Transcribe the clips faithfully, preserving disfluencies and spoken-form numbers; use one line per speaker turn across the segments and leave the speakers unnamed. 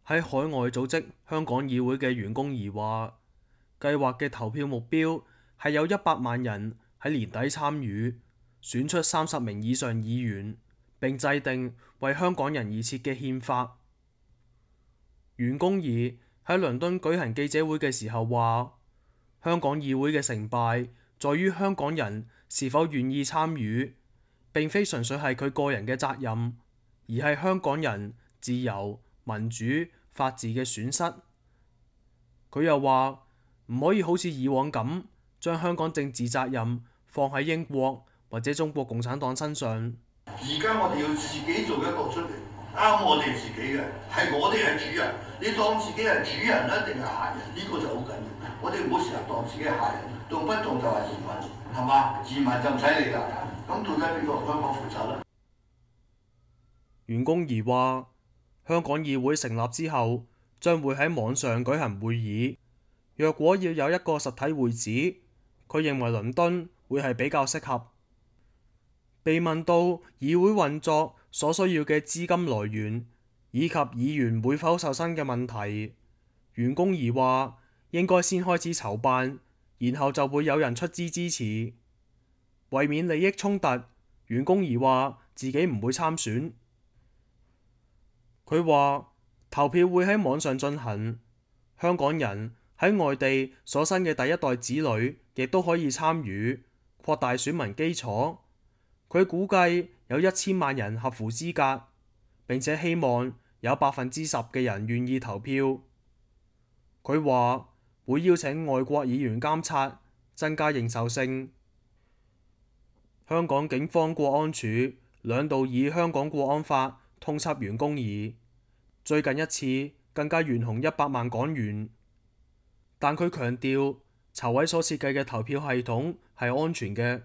喺海外組織香港議會嘅袁弓夷話，計劃嘅投票目標係有一百萬人喺年底參與，選出三十名以上議員，並制定為香港人而設嘅憲法。袁弓夷喺倫敦舉行記者會嘅時候話，香港議會嘅成敗在於香港人是否願意參與，並非純粹係佢個人嘅責任，而係香港人自由、民主、法治嘅損失。佢又話唔可以好似以往咁將香港政治責任放喺英國或者中國共產黨身上。
而家我哋要自己做一個出嚟，啱我哋自己嘅，係我哋係主人。你當自己係主人咧，定係客人？呢個就好緊要。我哋唔好成日當自己係客人，動不動就係移民，係嘛？移民就唔使理啦。咁到底邊個同香港負責咧？
袁弓夷話：香港議會成立之後，將會喺網上舉行會議。若果要有一個實體會址，佢認為倫敦會係比較適合。被問到議會運作所需要嘅資金來源以及議員會否受薪嘅問題，袁弓夷話應該先開始籌辦，然後就會有人出資支持。為免利益衝突，袁弓夷話自己唔會參選。佢話投票會喺網上進行，香港人喺外地所生嘅第一代子女亦都可以參與，擴大選民基礎。佢估計有一千萬人合乎資格，並且希望有百分之十嘅人願意投票。佢話會邀請外國議員監察，增加認受性。香港警方國安處兩度以香港國安法通緝袁弓夷，最近一次更加懸紅一百萬港元。但佢強調，籌委所設計嘅投票系統係安全嘅。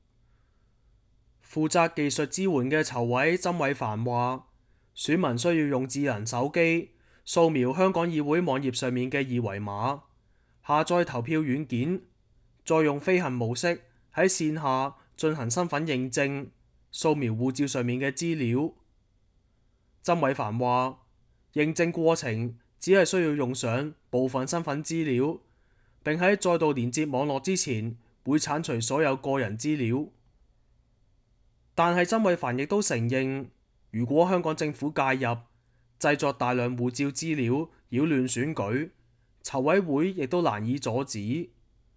負責技術支援嘅籌委曾偉凡話，選民需要用智能手機掃描香港議會網頁上面嘅二維碼，下載投票軟件，再用飛行模式喺線下進行身份認證，掃描護照上面嘅資料。曾偉凡話，認證過程只係需要用上部分身份資料，並喺再度連接網絡之前會剷除所有個人資料。但係曾偉凡亦都承認，如果香港政府介入，製作大量護照資料擾亂選舉，籌委會亦都難以阻止。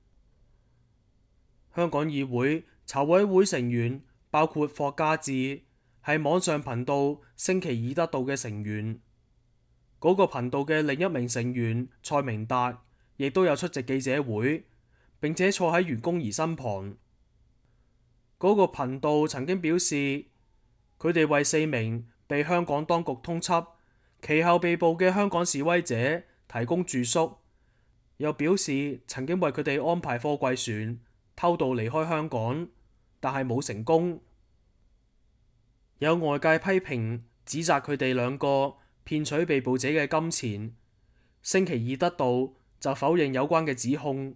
香港議會籌委會成員包括霍家志，係網上頻道升旗易得道嘅成員。嗰、那個頻道嘅另一名成員蔡明達，亦都有出席記者會，並且坐喺袁弓夷身旁。嗰、那個頻道曾經表示，佢哋為四名被香港當局通緝，其後被捕嘅香港示威者提供住宿，又表示曾經為佢哋安排貨櫃船偷渡離開香港，但係冇成功。有外界批評指責佢哋兩個騙取被捕者嘅金錢，升旗易得道就否認有關嘅指控。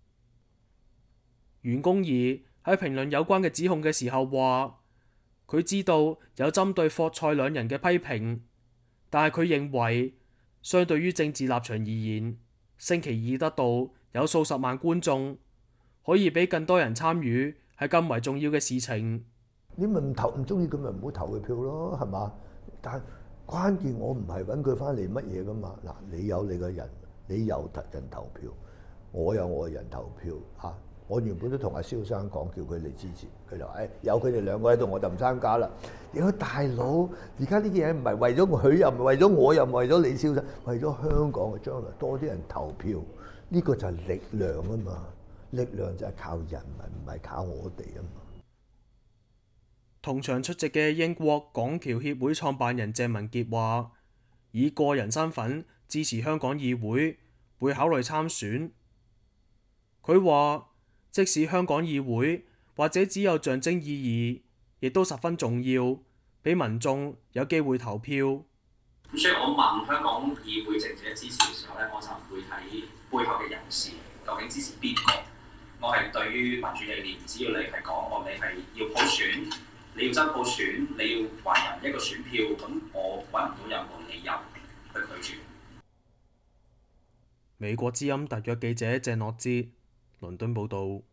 袁弓夷喺評論有關嘅指控嘅時候話，佢知道有針對霍蔡兩人嘅批評，但係佢認為相對於政治立場而言，升旗易得道有數十萬觀眾，可以俾更多人參與係更為重要嘅事情。
你咪唔投唔中意佢咪唔好投佢票咯，係嘛？但係關鍵我唔係揾佢翻嚟乜嘢噶嘛。嗱，你有你嘅人，你有人投票，我有我嘅人投票嚇。我原本都同阿蕭生講，叫佢嚟支持，佢就話：誒有佢哋兩個喺度，我就唔參加啦。屌大佬，而家呢啲嘢唔係為咗佢，又唔係為咗我，又唔係為咗你蕭生，為咗香港嘅將來多啲人投票，呢個就係力量啊嘛！力量就係靠人民，唔係靠我哋啊嘛。
同場出席嘅英國港僑協會創辦人鄭文傑話：以個人身份支持香港議會，會考慮參選。佢話：即使香港議會或者只有象徵意義，亦都十分重要，俾民眾有機會投票。
咁所以我問香港議會值唔值得支持嘅時候咧，我就唔會睇背後嘅人士究竟支持邊個。我係對於民主理念，只要你係講我你係要普選，你要真普選，你要還人一個選票，咁我揾唔到任何理由去拒絕。
美國之音特約記者鄭樂之，倫敦報導。